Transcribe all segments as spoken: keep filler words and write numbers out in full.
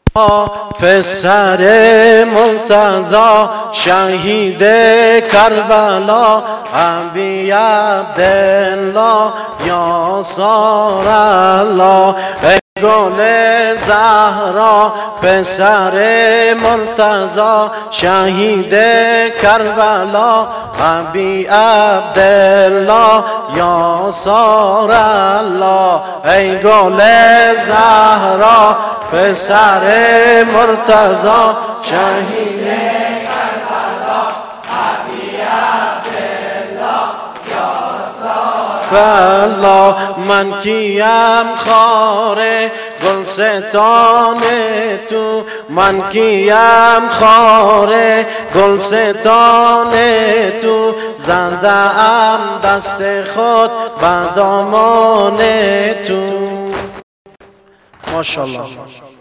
پسر مرتضی شهید کربلا ابی عبدالله یا سار الله ای گل زهرا پسر مرتضی شهید کربلا ابی عبدالله یا سار الله ای گل زهرا پسر مرتضی شهید کربلا ابی عبدالله یا سار الله من کیم خار گلستان تو من کیم خار گلستان تو زنده ام دست خود به دامان تو ماشاءالله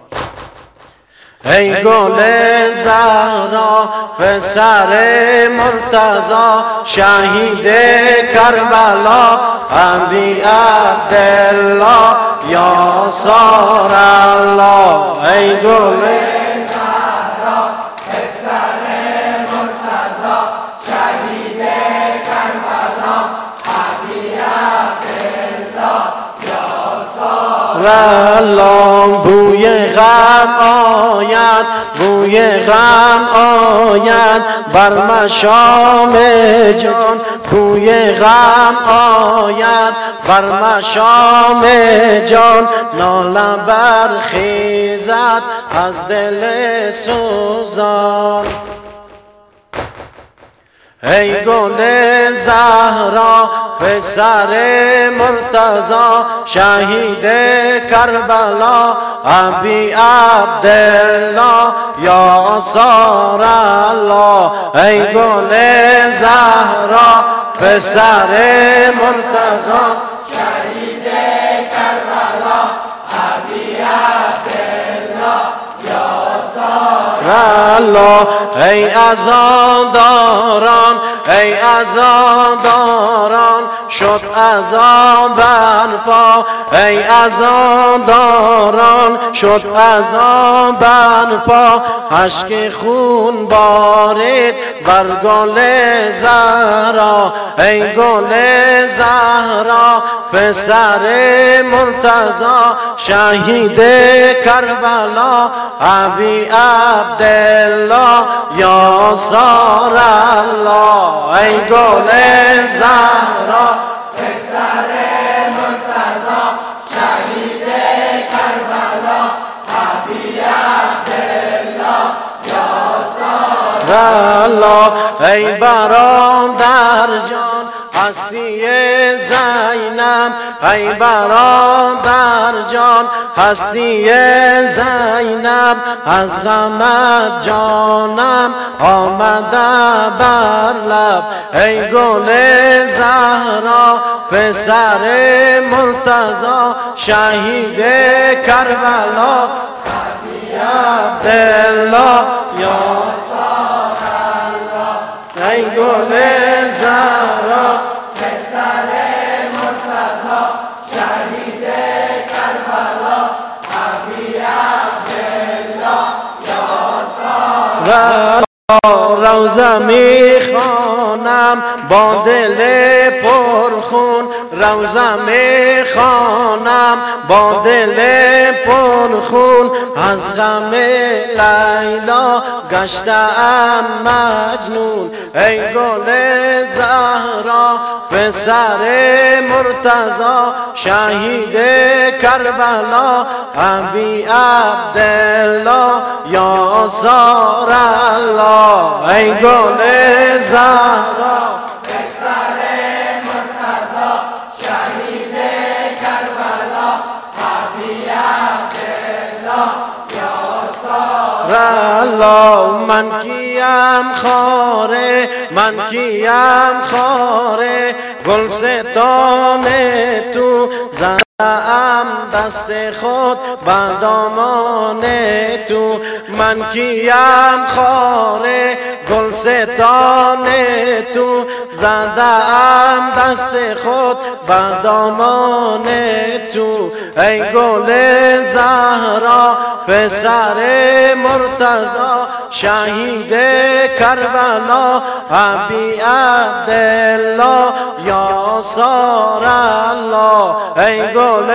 ای گل زهرا پسر مرتضی شهید کربلا ابی عبدالله یا سار الله ای گل زهرا پسر مرتضی شهید کربلا ابی عبدالله یا سار الله بوی غم آید بوی غم آید بر مشام جان بوی غم آید بر مشام جان ناله برخیزد از دل سوزان ای گل زهرا پسر مرتضی شهید کربلا ابی عبدالله یا سار الله ای گل زهرا پسر مرتضی شهید کربلا ابی عبدالله یا سار الله ای عزاداران ای عزاداران شد عذاب برپا ای عزاداران شد عذاب برپا اشک خون بارید بر گل زهرا ای گل زهرا پسر مرتضی شهید کربلا ابی عبدالله یا سار الله ای گل زهرا پسر مرتضی شهید کربلا ابی عبدالله یا سار الله ای برادر جان هستی زینب ای برادر جان هستی زینب از غمت جانم آمده بر لب ای گل زهرا پسر مرتضی شهید کربلا ابی عبدالله یا سار الله ای گل زهرا پسر مرتضی شهید کربلا ابی عبدالله یا سار روزه میخوانم با دل پرخون روزه میخوانم با دل پرخون از غم لیلا گشتم مجنون ای گل زهرا پسر مرتضی شهید کربلا ابی عبدالله یا سار الله ای گل زهرا پسر مرتضی شهید کربلا ابی عبدالله یا سار الله من کیم خاره من کیم خاره گلستان تو زدم دست خود به دامان تو، من کیم خاره گلستان تو، زدم دست خود بر دامان تو. ای گل زهرا پسر مرتضی شهید کربلا، ابی عبدالله یا سار الله. ای گل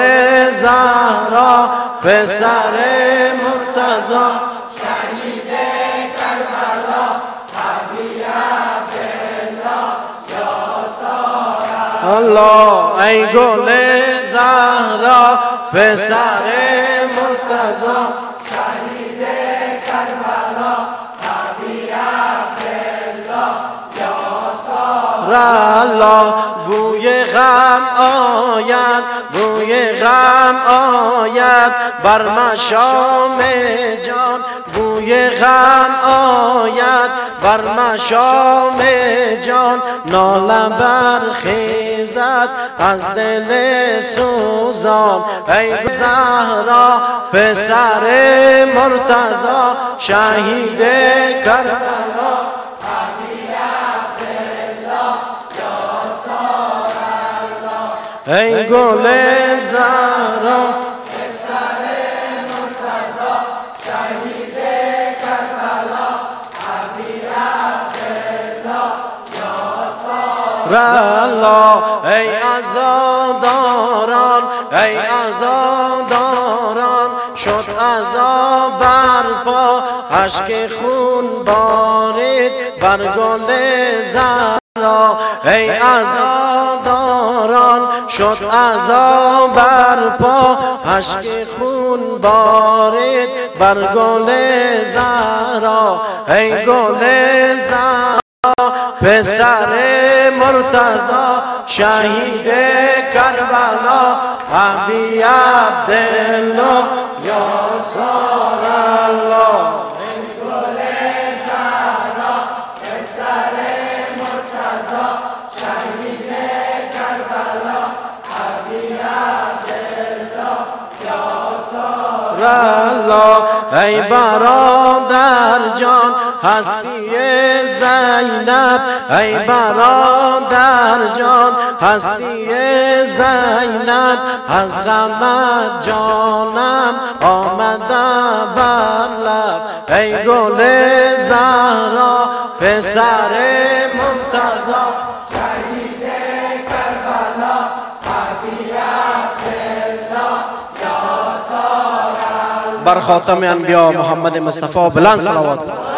زهرا پسر مرتضی شهید کربلا، ابی عبدالله یا سار الله. ای گل زهرا پسر مرتضی شهید کربلا، ابی عبدالله یا سار الله. بوی غم آید، بوی غم آید بر مشام جان، بوی غم آید بر مشام جان. ناله برخیزد از دل سوزان، ای زهرا پسر مرتضی شهید کربلا، ابی عبدالله یا سار الله. ای گل زهرا پسر مرتضی شهید کربلا، ابی عبدالله یا سار الله. ای عزاداران، ای عزاداران شد عزا برپا، اشک خون بارید بر گل زهرا. ای عزاداران شد عزا برپا، اشک خون بارید بر گل زهرا. ای گل زهرا پسر مرتضی شهید کربلا، ابی عبدالله یا سار الله. ای گل زهرا پسر مرتضی شهید کربلا، ابی عبدالله یا سار الله. ای برادر جان هستی زینب، ای برادر جان هستی زینب، از غمت جانم آمده بر لب. ای گل زهرا پسر مرتضی شهید کربلا، ابی عبدالله یا سار الله. بر خاتم انبیا محمد مصطفی بلند صلوات.